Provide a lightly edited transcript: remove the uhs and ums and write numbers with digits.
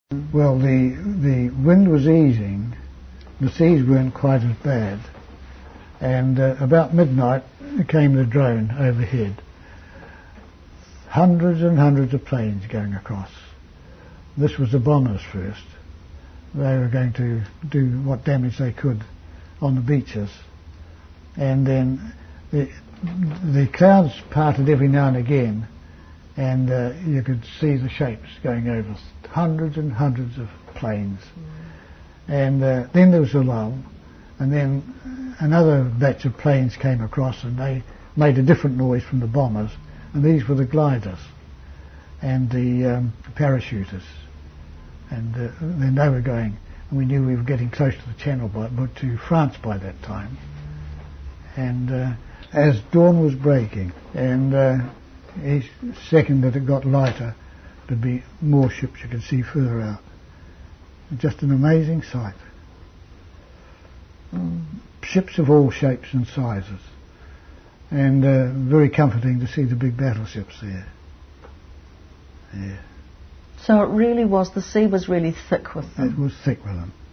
Well, the wind was easing, the seas weren't quite as bad, and about midnight came the drone overhead. Hundreds and hundreds of planes going across. This was the bombers first. They were going to do what damage they could on the beaches, and then the clouds parted every now and again, and you could see the shapes going over, hundreds and hundreds of planes. And then there was a lull, and then another batch of planes came across, and they made a different noise from the bombers, and these were the gliders and the parachuters, and then they were going, and we knew we were getting close to the Channel, but to France by that time. And as dawn was breaking, and each second that it got lighter, there'd be more ships you could see further out. Just an amazing sight. Ships of all shapes and sizes, and very comforting to see the big battleships there. Yeah. So it really was, the sea was really thick with them. It was thick with them.